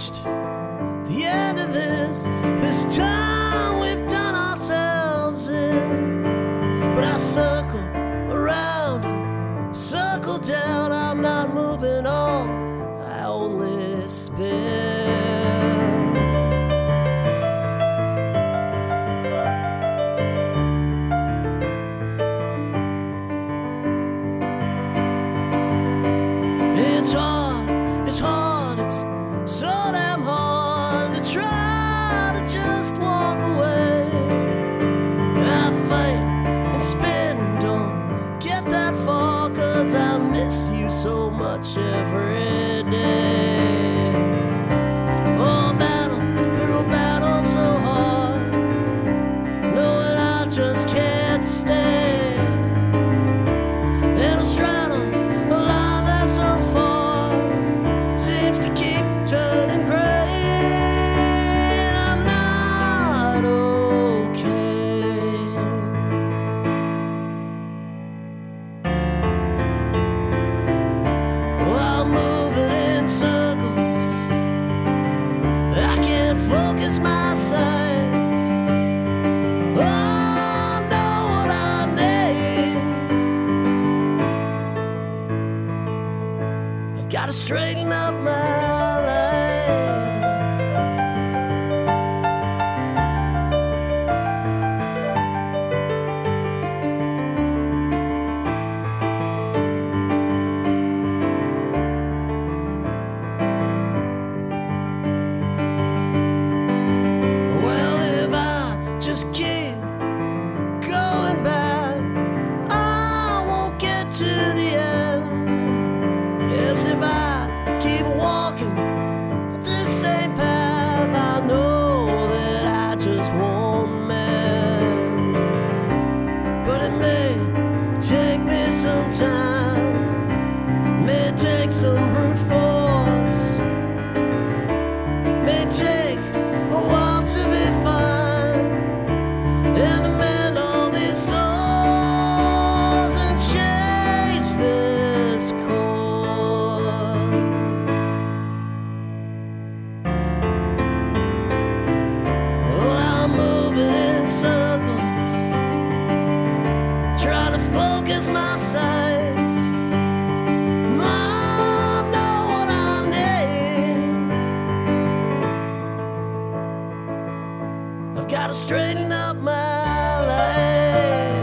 reached the end of this time we've done ourselves in. But I circle around and circle down. I'm not moving on, I only spin. It's hard, it's so damn hard to try to just walk away. I fight and spin, don't get that far, 'cause I miss you so much every day. Oh, battle through a battle so hard, knowing I just can't stay. And I'll straddle a line that's so far, seems to keep turning gray. I'm not okay. Well, I'm moving in circles, I can't focus my sights. Oh, I know what I need. I've gotta straighten up my life. Well, if I just keep going back, I won't get to the end. Yes, if I keep walking this same path, I know that I just won't mend. But it may take me some time, may take some brute force, may take a while to be fine, and to mend all these souls and change this course. Well, I'm moving in circles, trying to focus my sights. I know what I need. I've gotta straighten up my life.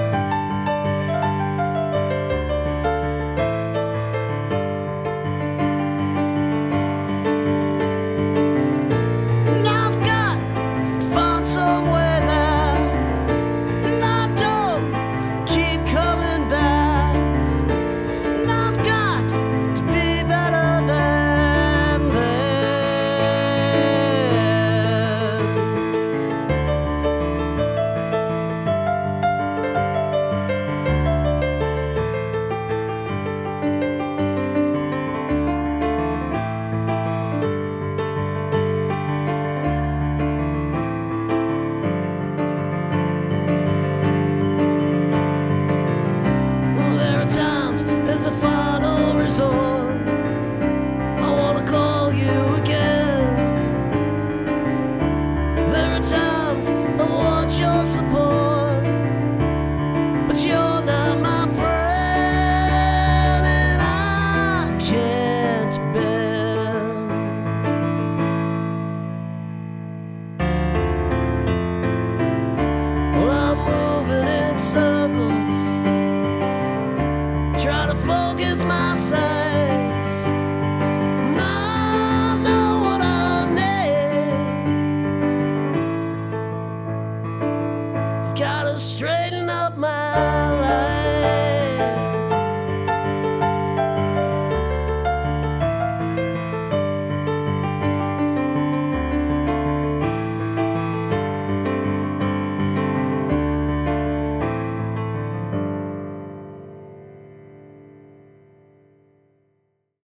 And I've got to find some way that I don't keep coming back. And I've got to be better than that. There are times there's a final resort, I wanna call you again. There are times I want your support, but you're not my friend, and I can't bend. Well, I'm moving in circles,